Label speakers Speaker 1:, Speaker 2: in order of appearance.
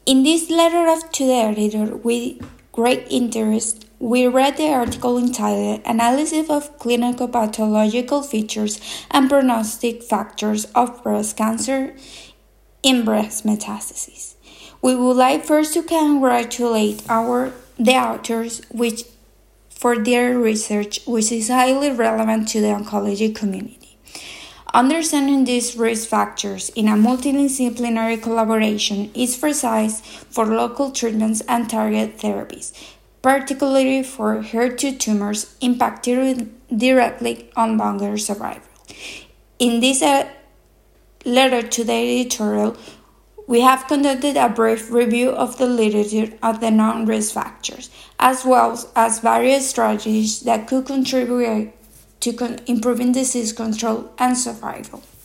Speaker 1: In this letter to the editor, with great interest, we read the article entitled Analysis of Clinical Pathological Features and Prognostic Factors of Breast Cancer in Breast Metastases. We would like first to congratulate the authors for their research, which is highly relevant to the oncology community. Understanding these risk factors in a multidisciplinary collaboration is precise for local treatments and target therapies, particularly for HER2 tumors impacting directly on longer survival. In this letter to the editorial, we have conducted a brief review of the literature of the known risk factors, as well as various strategies that could contribute to improving disease control and survival.